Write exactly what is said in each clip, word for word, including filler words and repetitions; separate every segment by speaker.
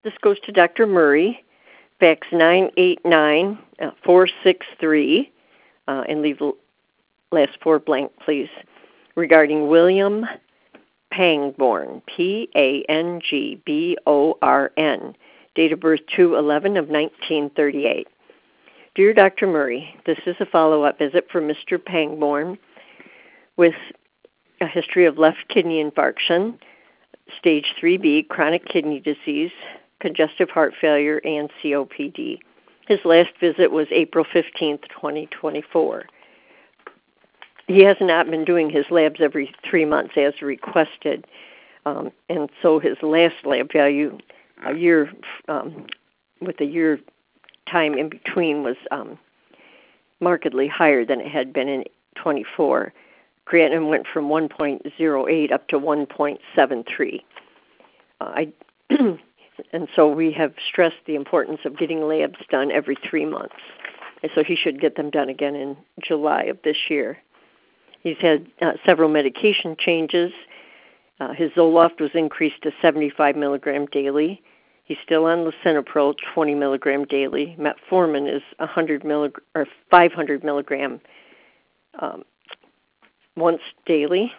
Speaker 1: This goes to Doctor Murray, fax nine eight nine, four six three, uh, and leave the last four blank, please, regarding William Pangborn, P A N G B O R N, date of birth two eleven of nineteen thirty-eight. Dear Doctor Murray, this is a follow-up visit for Mister Pangborn with a history of left kidney infarction, stage three B, chronic kidney disease, congestive heart failure, and C O P D. His last visit was April fifteenth, twenty twenty-four. He has not been doing his labs every three months as requested, um, and so his last lab value, a year um, with a year time in between, was um, markedly higher than it had been in twenty-four. Creatinine went from one point zero eight up to one point seven three. Uh, I and so we have stressed the importance of getting labs done every three months. And so he should get them done again in July of this year. He's had uh, several medication changes. Uh, his Zoloft was increased to seventy-five milligram daily. He's still on lisinopril, twenty milligram daily. Metformin is one hundred millig- or five hundred milligram um, once daily.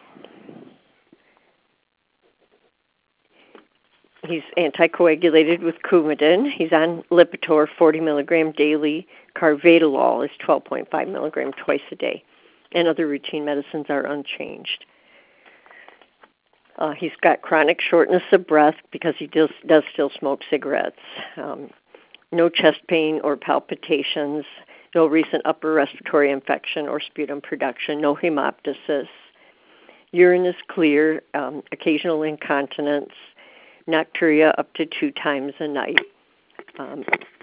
Speaker 1: He's anticoagulated with Coumadin. He's on Lipitor, forty milligram daily. Carvedilol is twelve point five milligram twice a day. And other routine medicines are unchanged. Uh, he's got chronic shortness of breath because he does, does still smoke cigarettes. Um, no chest pain or palpitations. No recent upper respiratory infection or sputum production. No hemoptysis. Urine is clear. Um, occasional incontinence. Nocturia up to two times a night. Um,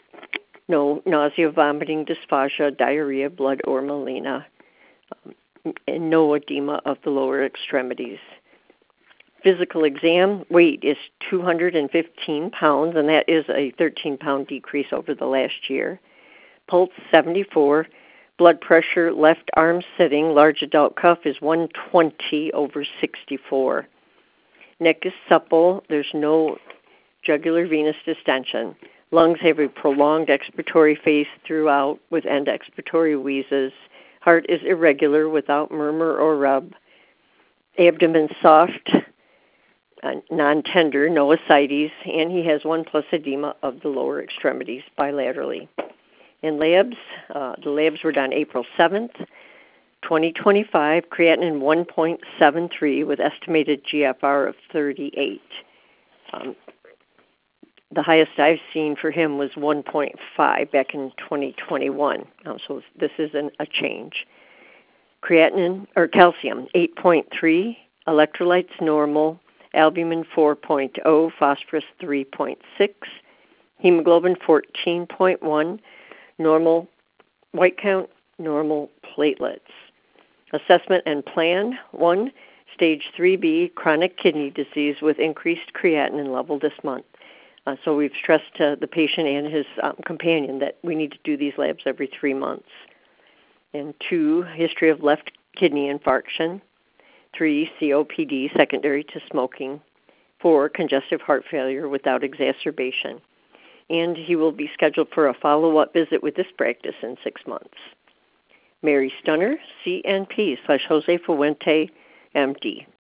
Speaker 1: no nausea, vomiting, dysphagia, diarrhea, blood, or melena. Um, and no edema of the lower extremities. Physical exam weight is two hundred fifteen pounds, and that is a thirteen pound decrease over the last year. Pulse seventy-four. Blood pressure, left arm sitting, large adult cuff is one twenty over sixty-four. Neck is supple. There's no jugular venous distension. Lungs have a prolonged expiratory phase throughout with end expiratory wheezes. Heart is irregular without murmur or rub. Abdomen soft, uh, non-tender, no ascites, and he has one plus edema of the lower extremities bilaterally. In labs, uh, the labs were done April seventh, twenty twenty-five, creatinine one point seven three with estimated G F R of thirty-eight. Um, the highest I've seen for him was one point five back in twenty twenty-one, um, so this is an, a change. Creatinine, or calcium, eight point three, electrolytes normal, albumin four point zero, phosphorus three point six, hemoglobin fourteen point one, normal white count, normal platelets. Assessment and plan, one, stage three B, chronic kidney disease with increased creatinine level this month. Uh, so we've stressed to the patient and his um, companion that we need to do these labs every three months. And two, history of left kidney infarction. Three, C O P D secondary to smoking. Four, congestive heart failure without exacerbation. And he will be scheduled for a follow-up visit with this practice in six months. Mary Stunner, C N P slash Jose Fuente, M D.